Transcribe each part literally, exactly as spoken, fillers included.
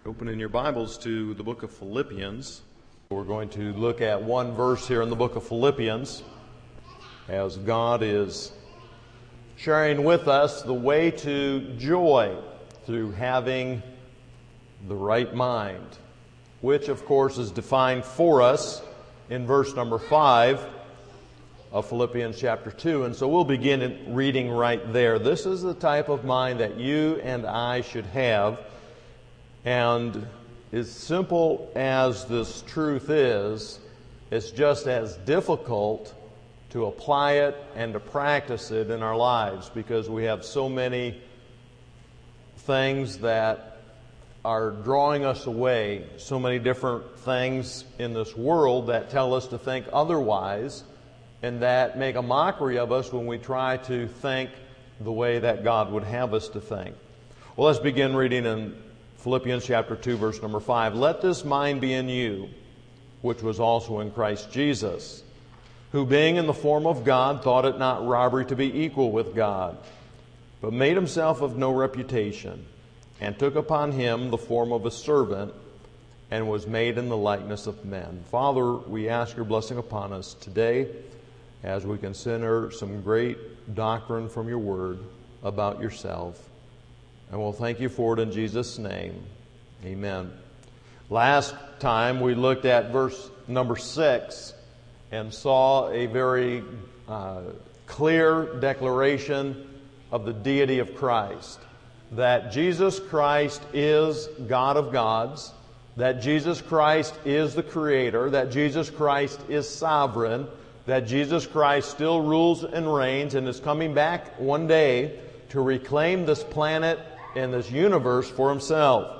Open in your Bibles to the book of Philippians. We're going to look at one verse here in the book of Philippians as God is sharing with us the way to joy through having the right mind, which of course is defined for us in verse number five of Philippians chapter two. And so we'll begin reading right there. This is the type of mind that you and I should have. And as simple as this truth is, it's just as difficult to apply it and to practice it in our lives because we have so many things that are drawing us away, so many different things in this world that tell us to think otherwise and that make a mockery of us when we try to think the way that God would have us to think. Well, let's begin reading in Philippians chapter two, verse number five. Let this mind be in you, which was also in Christ Jesus, who being in the form of God thought it not robbery to be equal with God, but made himself of no reputation, and took upon him the form of a servant, and was made in the likeness of men. Father, we ask your blessing upon us today as we consider some great doctrine from your word about yourself. And we'll thank you for it in Jesus' name. Amen. Last time we looked at verse number six and saw a very uh, clear declaration of the deity of Christ. That Jesus Christ is God of gods, that Jesus Christ is the Creator, that Jesus Christ is sovereign, that Jesus Christ still rules and reigns and is coming back one day to reclaim this planet and this universe for himself.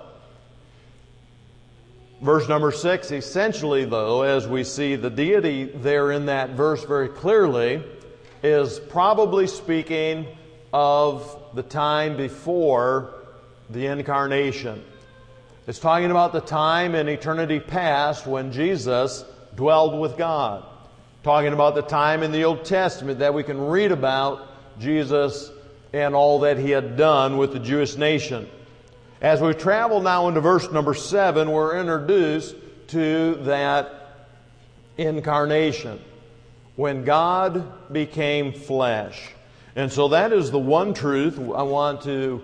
Verse number six, essentially though, as we see the deity there in that verse very clearly, is probably speaking of the time before the incarnation. It's talking about the time in eternity past when Jesus dwelled with God. Talking about the time in the Old Testament that we can read about Jesus and all that he had done with the Jewish nation. As we travel now into verse number seven, we're introduced to that incarnation, when God became flesh. And so that is the one truth I want to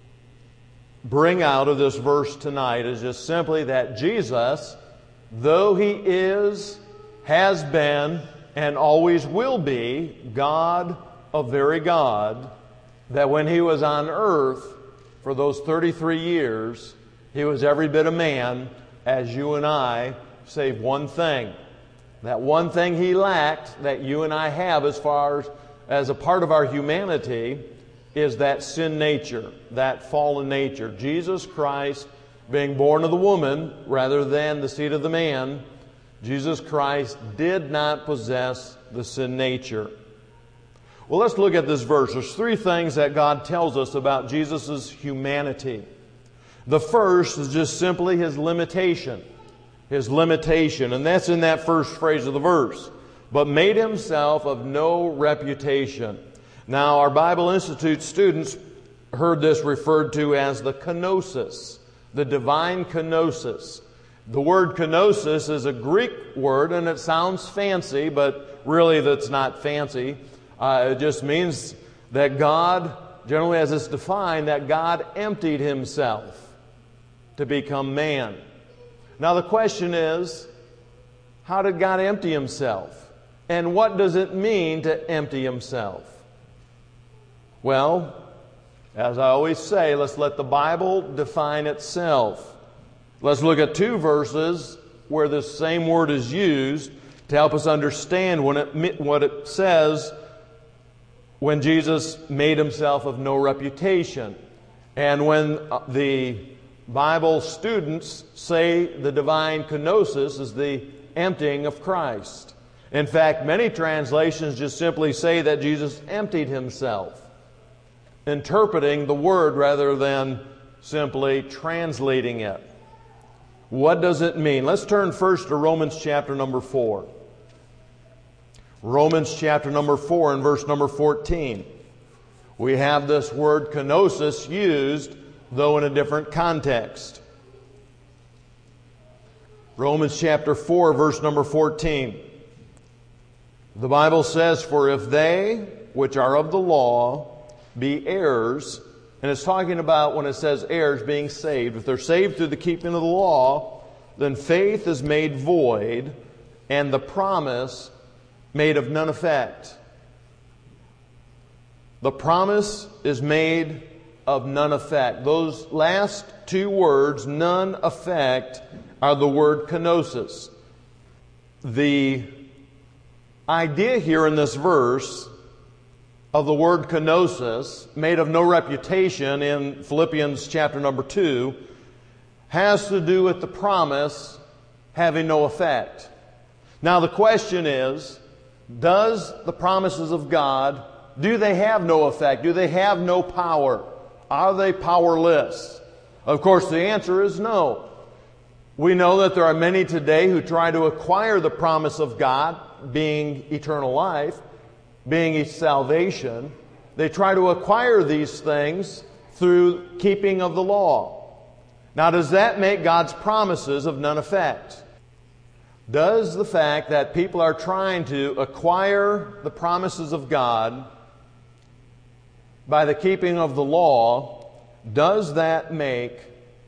bring out of this verse tonight, is just simply that Jesus, though he is, has been, and always will be God of very God, that when he was on earth for those thirty-three years, he was every bit a man as you and I, save one thing. That one thing he lacked that you and I have as far as, as a part of our humanity is that sin nature, that fallen nature. Jesus Christ, being born of the woman rather than the seed of the man, Jesus Christ did not possess the sin nature. Well, let's look at this verse. There's three things that God tells us about Jesus' humanity. The first is just simply his limitation. His limitation. And that's in that first phrase of the verse. But made himself of no reputation. Now, our Bible Institute students heard this referred to as the kenosis. The divine kenosis. The word kenosis is a Greek word, and it sounds fancy, but really that's not fancy. Uh, it just means that God, generally as it's defined, that God emptied himself to become man. Now the question is, how did God empty himself? And what does it mean to empty himself? Well, as I always say, let's let the Bible define itself. Let's look at two verses where this same word is used to help us understand when it, what it says when Jesus made himself of no reputation. And when the Bible students say the divine kenosis is the emptying of Christ. In fact, many translations just simply say that Jesus emptied himself, interpreting the word rather than simply translating it. What does it mean? Let's turn first to Romans chapter number four. Romans chapter number four and verse number fourteen. We have this word kenosis used, though in a different context. Romans chapter four, verse number fourteen. The Bible says, "For if they which are of the law be heirs," and it's talking about when it says heirs being saved. If they're saved through the keeping of the law, then faith is made void and the promise made of none effect. The promise is made of none effect. Those last two words, none effect, are the word kenosis. The idea here in this verse of the word kenosis, made of no reputation in Philippians chapter number two, has to do with the promise having no effect. Now the question is, does the promises of God, do they have no effect? Do they have no power? Are they powerless? Of course, the answer is no. We know that there are many today who try to acquire the promise of God, being eternal life, being salvation. They try to acquire these things through keeping of the law. Now, does that make God's promises of none effect? Does the fact that people are trying to acquire the promises of God by the keeping of the law, does that make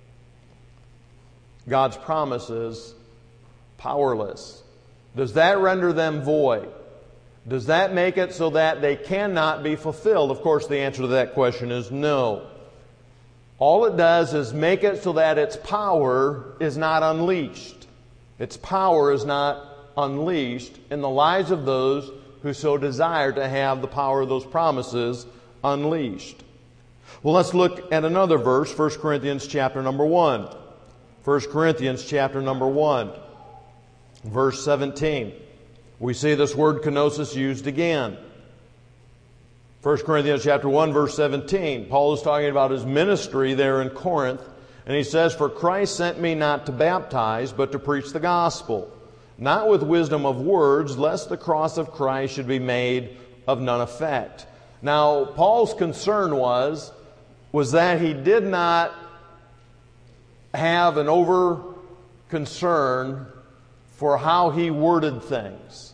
God's promises powerless? Does that render them void? Does that make it so that they cannot be fulfilled? Of course, the answer to that question is no. All it does is make it so that its power is not unleashed. Its power is not unleashed in the lives of those who so desire to have the power of those promises unleashed. Well, let's look at another verse, First Corinthians chapter number one. First Corinthians chapter number one, verse seventeen. We see this word kenosis used again. First Corinthians chapter one, verse seventeen. Paul is talking about his ministry there in Corinth. And he says, "For Christ sent me not to baptize, but to preach the gospel, not with wisdom of words, lest the cross of Christ should be made of none effect." Now, Paul's concern was, was that he did not have an over concern for how he worded things.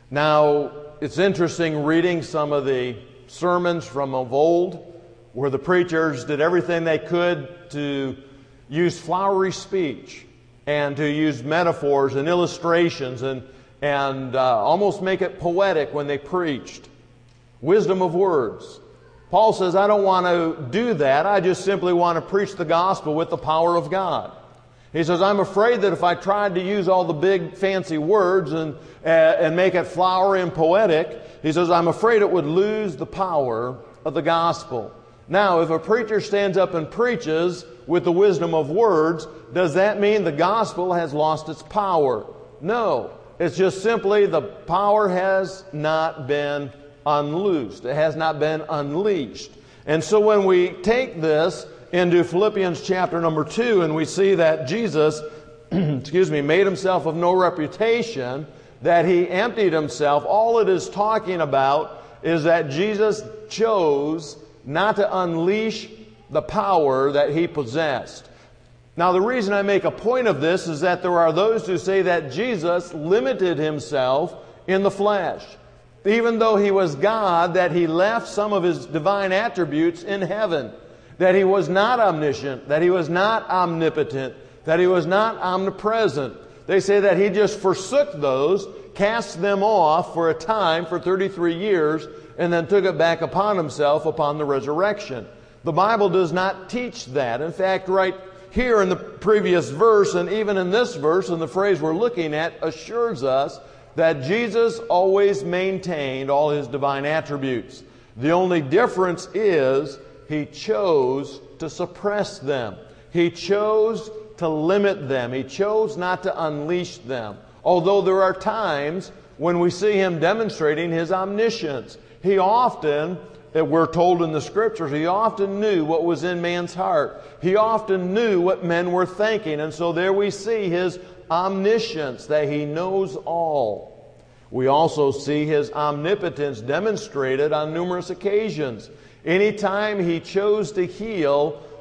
Now, it's interesting reading some of the sermons from of old where the preachers did everything they could to use flowery speech and to use metaphors and illustrations and, and uh, almost make it poetic when they preached. Wisdom of words. Paul says, I don't want to do that. I just simply want to preach the gospel with the power of God. He says, I'm afraid that if I tried to use all the big fancy words and, uh, and make it flowery and poetic, he says, I'm afraid it would lose the power of the gospel. Now, if a preacher stands up and preaches with the wisdom of words, does that mean the gospel has lost its power? No. It's just simply the power has not been unloosed. It has not been unleashed. And so when we take this into Philippians chapter number two and we see that Jesus, excuse me, made himself of no reputation, that he emptied himself, all it is talking about is that Jesus chose not to unleash the power that he possessed. Now, the reason I make a point of this is that there are those who say that Jesus limited himself in the flesh. Even though he was God, that he left some of his divine attributes in heaven. That he was not omniscient, that he was not omnipotent, that he was not omnipresent. They say that he just forsook those, cast them off for a time, for thirty-three years, and then took it back upon himself upon the resurrection. The Bible does not teach that. In fact, right here in the previous verse, and even in this verse, and the phrase we're looking at, assures us that Jesus always maintained all his divine attributes. The only difference is he chose to suppress them. He chose to limit them. He chose not to unleash them. Although there are times when we see him demonstrating his omniscience. He often, we're told in the Scriptures, he often knew what was in man's heart. He often knew what men were thinking. And so there we see his omniscience, that he knows all. We also see his omnipotence demonstrated on numerous occasions. Anytime he chose to heal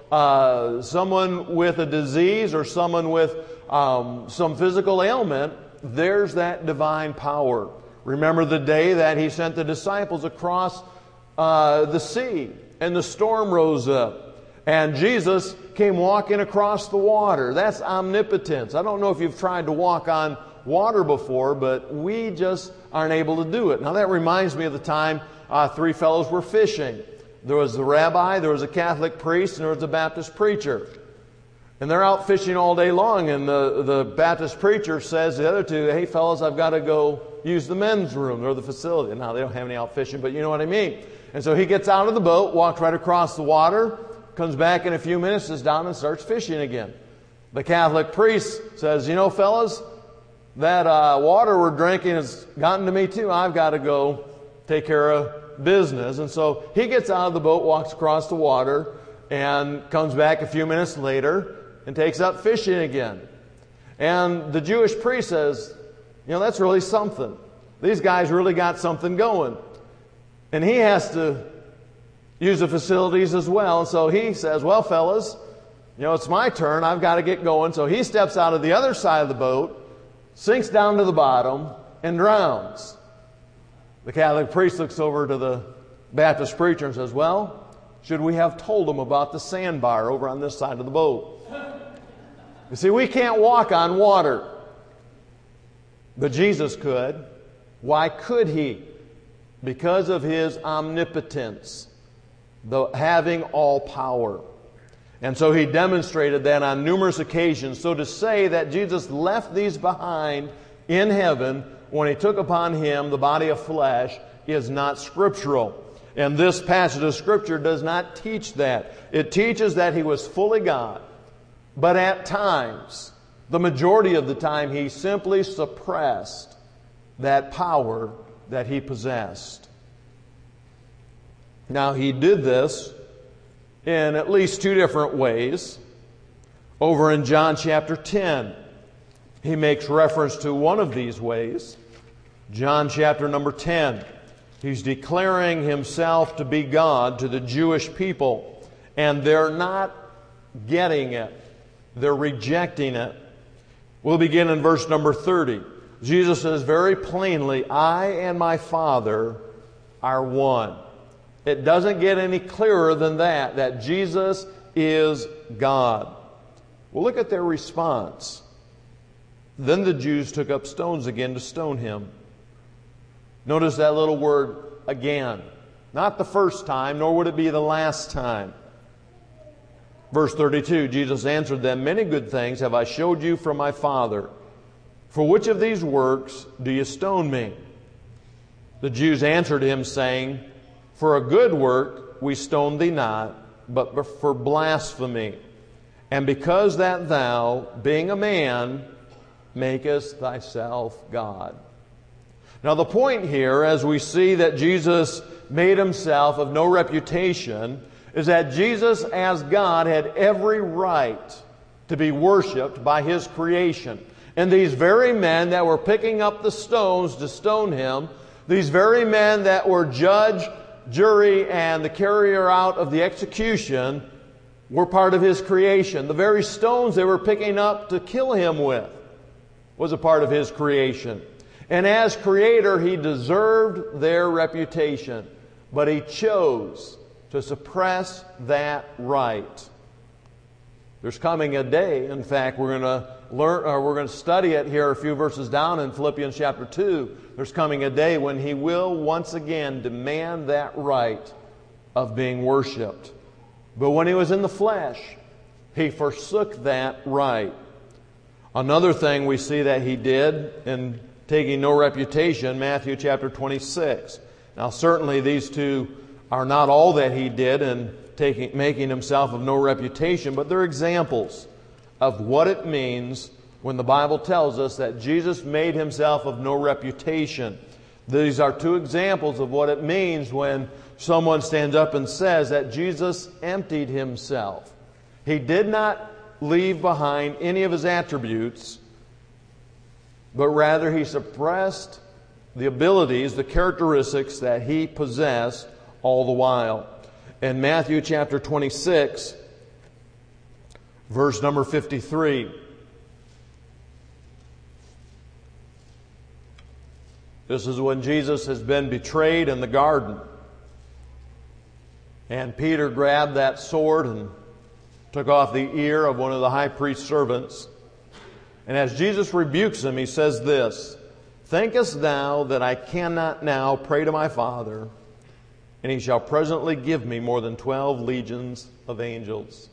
uh, someone with a disease or someone with um, some physical ailment, there's that divine power. Remember the day that He sent the disciples across uh, the sea and the storm rose up and Jesus came walking across the water. That's omnipotence. I don't know if you've tried to walk on water before, but we just aren't able to do it. Now that reminds me of the time uh, three fellows were fishing. There was the rabbi, there was a Catholic priest, and there was a Baptist preacher. And they're out fishing all day long, and the, the Baptist preacher says to the other two, hey fellas, I've got to go use the men's room or the facility. Now they don't have any out fishing, but you know what I mean. And so he gets out of the boat, walks right across the water, comes back in a few minutes, sits down and starts fishing again. The Catholic priest says, you know fellas, that uh, water we're drinking has gotten to me too. I've got to go take care of business. And so he gets out of the boat, walks across the water, and comes back a few minutes later and takes up fishing again. And the Jewish priest says, you know, that's really something. These guys really got something going. And he has to use the facilities as well. And so he says, well, fellas, you know, it's my turn. I've got to get going. So he steps out of the other side of the boat, sinks down to the bottom, and drowns. The Catholic priest looks over to the Baptist preacher and says, well, should we have told him about the sandbar over on this side of the boat? You see, we can't walk on water. But Jesus could. Why could He? Because of His omnipotence, the having all power. And so He demonstrated that on numerous occasions. So to say that Jesus left these behind in heaven when He took upon Him the body of flesh is not scriptural. And this passage of Scripture does not teach that. It teaches that He was fully God. But at times, the majority of the time, He simply suppressed that power that He possessed. Now, He did this in at least two different ways. Over in John chapter ten, He makes reference to one of these ways. John chapter number ten. He's declaring Himself to be God to the Jewish people. And they're not getting it. They're rejecting it. We'll begin in verse number thirty. Jesus says very plainly, I and my Father are one. It doesn't get any clearer than that, that Jesus is God. Well, look at their response. Then the Jews took up stones again to stone Him. Notice that little word, again. Not the first time, nor would it be the last time. Verse thirty-two, Jesus answered them, many good things have I showed you from my Father. For which of these works do you stone me? The Jews answered Him, saying, for a good work we stone thee not, but for blasphemy. And because that thou, being a man, makest thyself God. Now the point here, as we see that Jesus made Himself of no reputation, is that Jesus as God had every right to be worshipped by His creation. And these very men that were picking up the stones to stone Him, these very men that were judge, jury, and the carrier out of the execution were part of His creation. The very stones they were picking up to kill Him with was a part of His creation. And as Creator, He deserved their reputation. But He chose to suppress that right. There's coming a day, in fact, we're going to learn, or we're going to study it here a few verses down in Philippians chapter two. There's coming a day when He will once again demand that right of being worshipped. But when He was in the flesh, He forsook that right. Another thing we see that He did in taking no reputation, Matthew chapter twenty-six. Now certainly these two are not all that He did in taking, making Himself of no reputation, but they're examples of what it means when the Bible tells us that Jesus made Himself of no reputation. These are two examples of what it means when someone stands up and says that Jesus emptied Himself. He did not leave behind any of His attributes, but rather He suppressed the abilities, the characteristics that He possessed all the while. In Matthew chapter twenty-six, Verse number fifty-three. This is when Jesus has been betrayed in the garden. And Peter grabbed that sword and took off the ear of one of the high priest's servants. And as Jesus rebukes him, he says this, "Thinkest thou that I cannot now pray to my Father, and he shall presently give me more than twelve legions of angels?"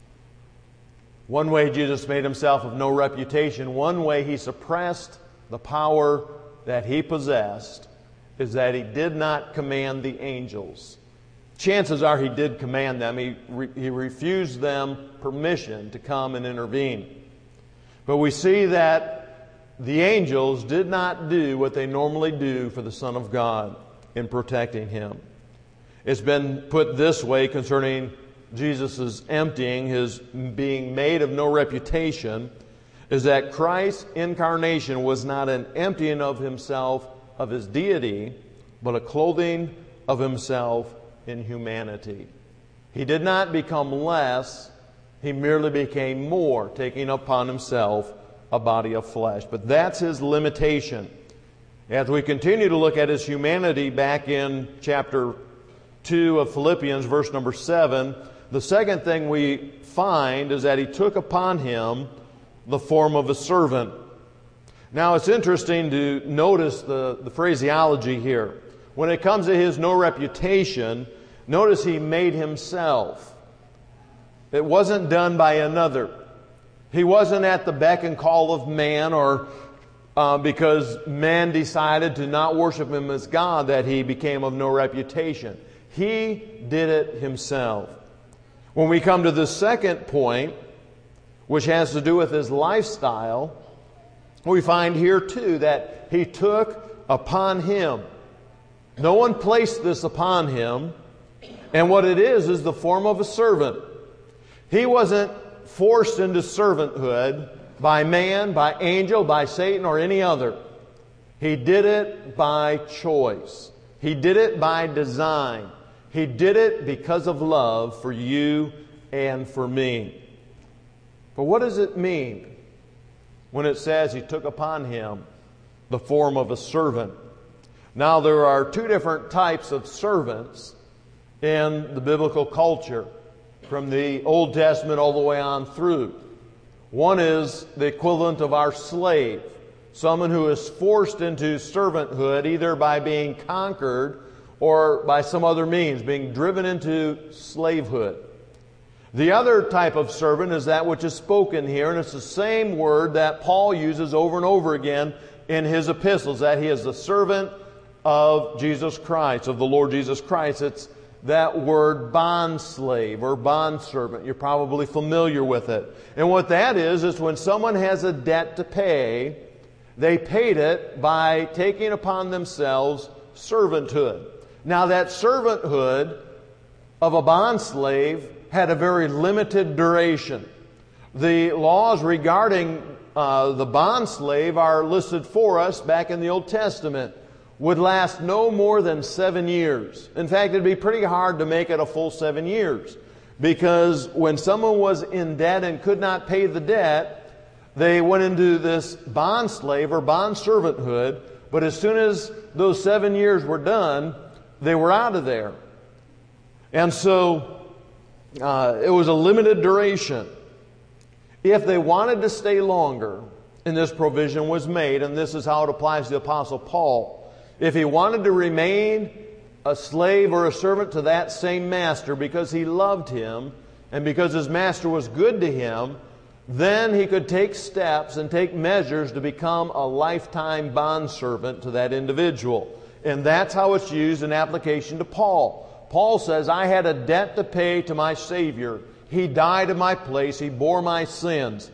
One way Jesus made himself of no reputation, one way he suppressed the power that he possessed, is that he did not command the angels. Chances are he did command them. He, re- he refused them permission to come and intervene. But we see that the angels did not do what they normally do for the Son of God in protecting him. It's been put this way concerning Jesus' emptying, his being made of no reputation, is that Christ's incarnation was not an emptying of himself of his deity, but a clothing of himself in humanity. He did not become less, he merely became more, taking upon himself a body of flesh. But that's his limitation. As we continue to look at his humanity back in chapter two of Philippians, verse number seven, the second thing we find is that he took upon him the form of a servant. Now it's interesting to notice the, the phraseology here. When it comes to his no reputation, notice he made himself. It wasn't done by another. He wasn't at the beck and call of man, or uh, because man decided to not worship him as God that he became of no reputation. He did it himself. When we come to the second point, which has to do with his lifestyle, we find here too that he took upon him. No one placed this upon him. And what it is, is the form of a servant. He wasn't forced into servanthood by man, by angel, by Satan, or any other. He did it by choice. He did it by design. He did it because of love for you and for me. But what does it mean when it says he took upon him the form of a servant? Now, there are two different types of servants in the biblical culture, from the Old Testament all the way on through. One is the equivalent of our slave, someone who is forced into servanthood either by being conquered or by some other means, being driven into slavehood. The other type of servant is that which is spoken here, and it's the same word that Paul uses over and over again in his epistles, that he is the servant of Jesus Christ, of the Lord Jesus Christ. It's that word bondslave or bondservant. You're probably familiar with it. And what that is, is when someone has a debt to pay, they paid it by taking upon themselves servanthood. Now, that servanthood of a bondslave had a very limited duration. The laws regarding uh, the bondslave are listed for us back in the Old Testament. Would last no more than seven years. In fact, it'd be pretty hard to make it a full seven years. Because when someone was in debt and could not pay the debt, they went into this bond slave or bond servanthood. But as soon as those seven years were done, they were out of there. And so uh, it was a limited duration. If they wanted to stay longer, and this provision was made, and this is how it applies to the Apostle Paul, if he wanted to remain a slave or a servant to that same master because he loved him and because his master was good to him, then he could take steps and take measures to become a lifetime bondservant to that individual. And that's how it's used in application to Paul. Paul says, I had a debt to pay to my Savior. He died in my place. He bore my sins.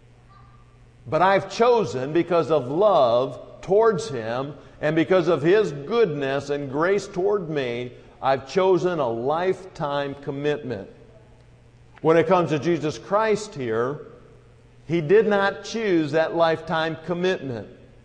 But I've chosen, because of love towards him, and because of his goodness and grace toward me, I've chosen a lifetime commitment. When it comes to Jesus Christ here, he did not choose that lifetime commitment.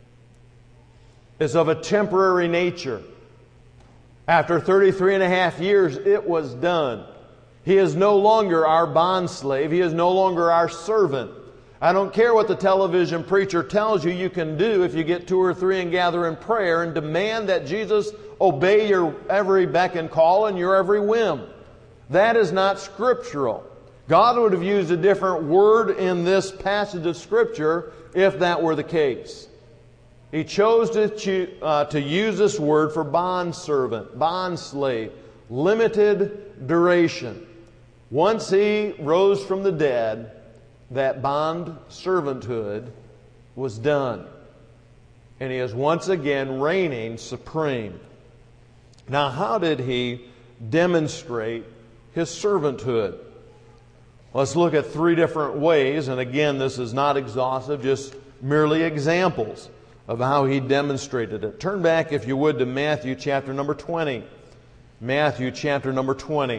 It's of a temporary nature. After thirty-three and a half years, it was done. He is no longer our bondslave. He is no longer our servant. I don't care what the television preacher tells you you can do if you get two or three and gather in prayer and demand that Jesus obey your every beck and call and your every whim. That is not scriptural. God would have used a different word in this passage of Scripture if that were the case. He chose to, cho- uh, to use this word for bondservant, bondslave, limited duration. Once He rose from the dead, that bond servanthood was done. And He is once again reigning supreme. Now, how did He demonstrate His servanthood? Let's look at three different ways. And again, this is not exhaustive, just merely examples of how He demonstrated it. Turn back, if you would, to Matthew chapter number twenty. Matthew chapter number twenty.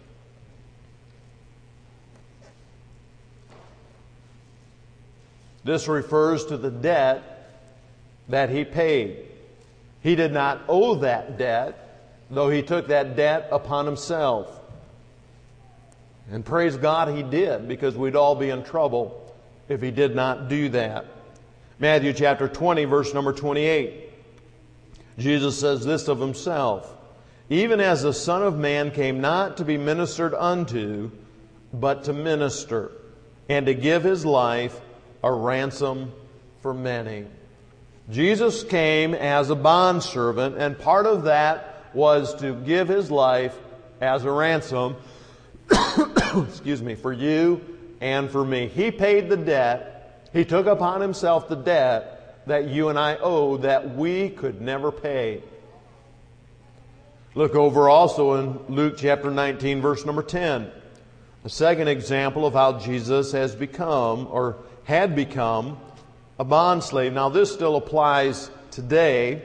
This refers to the debt that He paid. He did not owe that debt, though He took that debt upon Himself. And praise God He did, because we'd all be in trouble if He did not do that. Matthew chapter twenty, verse number twenty-eight. Jesus says this of Himself: "Even as the Son of Man came not to be ministered unto, but to minister, and to give His life a ransom for many." Jesus came as a bondservant, and part of that was to give His life as a ransom excuse me, for you and for me. He paid the debt. He took upon Himself the debt that you and I owe, that we could never pay. Look over also in Luke chapter nineteen, verse number ten. A second example of how Jesus has become, or had become, a bondslave. Now this still applies today.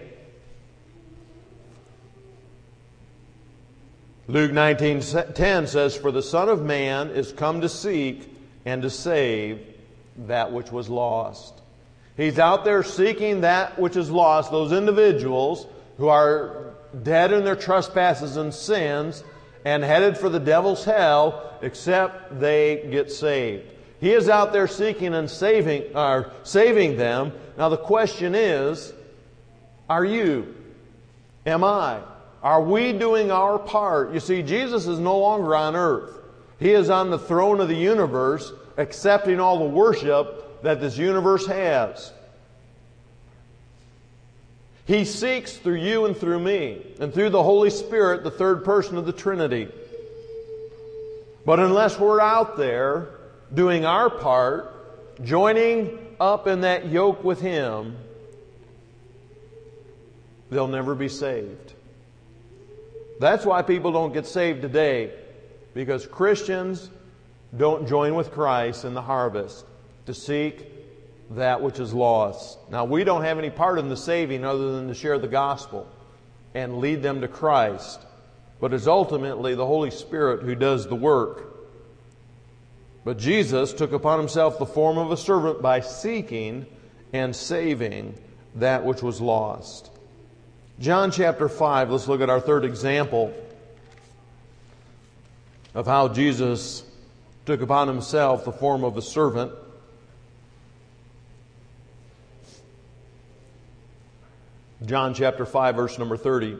Luke nineteen ten says, "For the Son of Man is come to seek and to save that which was lost." He's out there seeking that which is lost, those individuals who are dead in their trespasses and sins and headed for the devil's hell, except they get saved. He is out there seeking and saving, or saving them. Now the question is, are you? Am I? Are we doing our part? You see, Jesus is no longer on earth. He is on the throne of the universe, accepting all the worship that this universe has. He seeks through you and through me, and through the Holy Spirit, the third person of the Trinity. But unless we're out there doing our part, joining up in that yoke with Him, they'll never be saved. That's why people don't get saved today, because Christians don't join with Christ in the harvest to seek that which is lost. Now, we don't have any part in the saving other than to share the gospel and lead them to Christ. But it's ultimately the Holy Spirit who does the work. But Jesus took upon Himself the form of a servant by seeking and saving that which was lost. John chapter five, let's look at our third example of how Jesus took upon Himself the form of a servant. John chapter five, verse number thirty.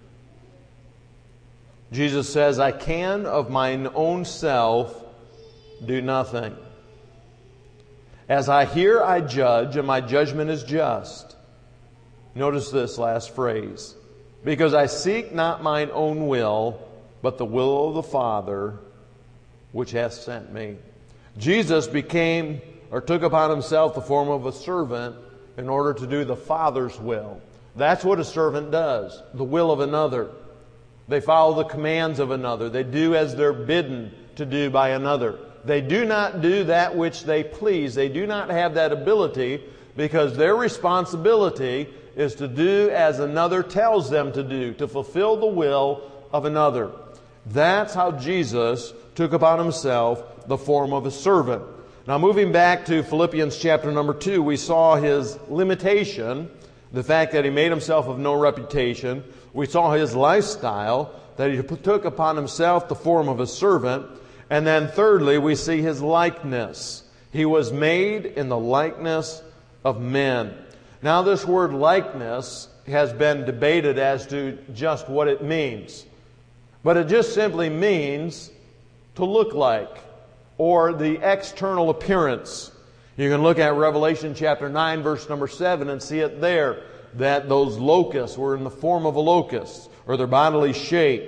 Jesus says, "I can of mine own self do nothing. As I hear, I judge, and my judgment is just." Notice this last phrase. "Because I seek not mine own will, but the will of the Father which hath sent me." Jesus became, or took upon Himself the form of a servant in order to do the Father's will. That's what a servant does, the will of another. They follow the commands of another. They do as they're bidden to do by another. They do not do that which they please. They do not have that ability, because their responsibility is to do as another tells them to do, to fulfill the will of another. That's how Jesus took upon Himself the form of a servant. Now, moving back to Philippians chapter number two, we saw His limitation, the fact that He made Himself of no reputation. We saw his lifestyle, that he took upon himself the form of a servant. And then thirdly, we see his likeness. He was made in the likeness of men. Now this word likeness has been debated as to just what it means. But it just simply means to look like, or the external appearance. You can look at Revelation chapter nine, verse number seven, and see it there, that those locusts were in the form of a locust, or their bodily shape.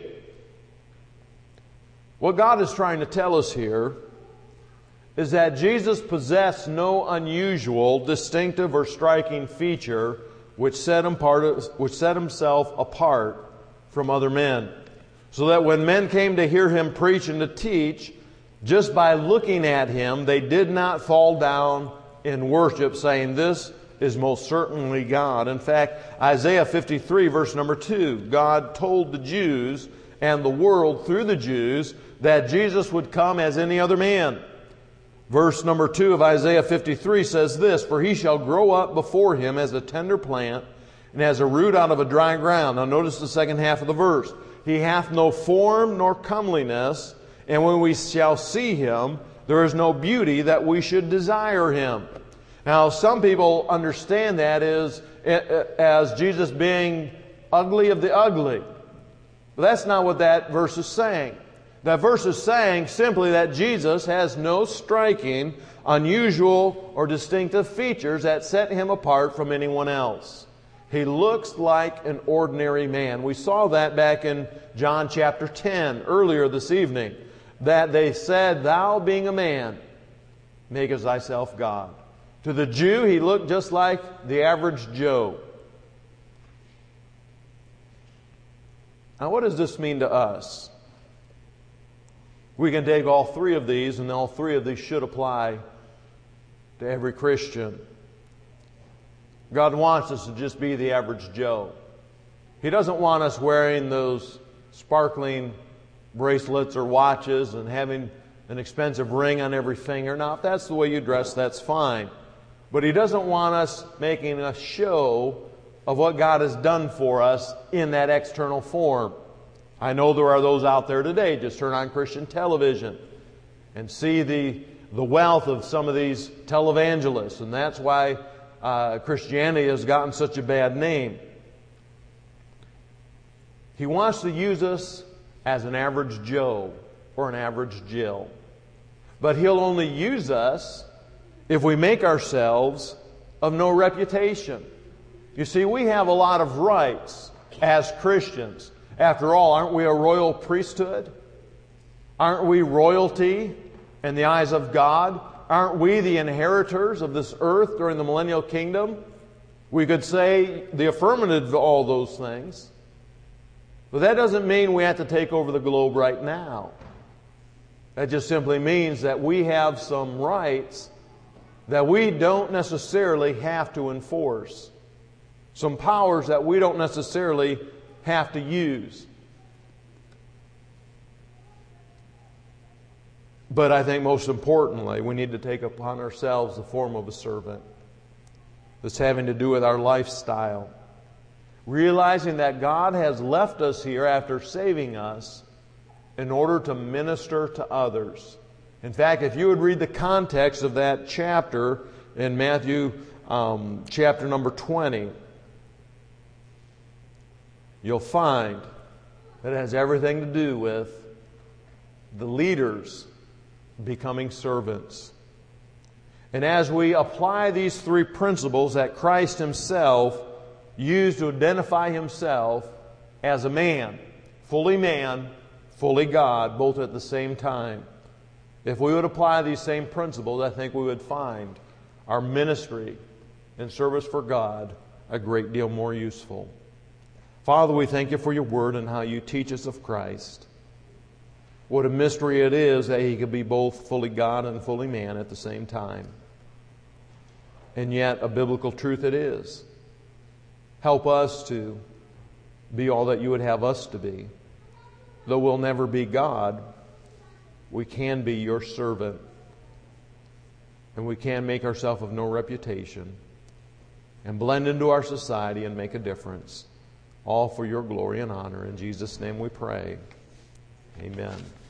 What God is trying to tell us here is that Jesus possessed no unusual, distinctive, or striking feature which set him part, which set himself apart from other men. So that when men came to hear him preach and to teach, just by looking at him, they did not fall down in worship, saying, "This is most certainly God." In fact, Isaiah fifty-three, verse number two, God told the Jews and the world through the Jews that Jesus would come as any other man. Verse number two of Isaiah fifty-three says this, "For he shall grow up before him as a tender plant, and as a root out of a dry ground." Now notice the second half of the verse. "He hath no form nor comeliness, and when we shall see him, there is no beauty that we should desire him." Now some people understand that as, as Jesus being ugly of the ugly. But that's not what that verse is saying. That verse is saying simply that Jesus has no striking, unusual, or distinctive features that set him apart from anyone else. He looks like an ordinary man. We saw that back in John chapter ten earlier this evening, that they said, "Thou being a man, makest thyself God." To the Jew, he looked just like the average Joe. Now, what does this mean to us? We can take all three of these, and all three of these should apply to every Christian. God wants us to just be the average Joe. He doesn't want us wearing those sparkling bracelets or watches and having an expensive ring on every finger. Now, if that's the way you dress, that's fine. But He doesn't want us making a show of what God has done for us in that external form. I know there are those out there today. Just turn on Christian television and see the, the wealth of some of these televangelists. And that's why uh, Christianity has gotten such a bad name. He wants to use us as an average Joe or an average Jill. But He'll only use us if we make ourselves of no reputation. You see, we have a lot of rights as Christians. After all, aren't we a royal priesthood? Aren't we royalty in the eyes of God? Aren't we the inheritors of this earth during the millennial kingdom? We could say the affirmative to all those things. But that doesn't mean we have to take over the globe right now. That just simply means that we have some rights that we don't necessarily have to enforce. Some powers that we don't necessarily have to use. But I think most importantly, we need to take upon ourselves the form of a servant. That's having to do with our lifestyle. Realizing that God has left us here after saving us in order to minister to others. In fact, if you would read the context of that chapter in Matthew um, chapter number twenty, you'll find that it has everything to do with the leaders becoming servants. And as we apply these three principles that Christ Himself used to identify Himself as a man, fully man, fully God, both at the same time, if we would apply these same principles, I think we would find our ministry and service for God a great deal more useful. Father, we thank You for Your Word and how You teach us of Christ. What a mystery it is that He could be both fully God and fully man at the same time. And yet, a biblical truth it is. Help us to be all that You would have us to be. Though we'll never be God, we can be Your servant. And we can make ourselves of no reputation and blend into our society and make a difference. all for your glory and honor. In Jesus' name we pray. Amen.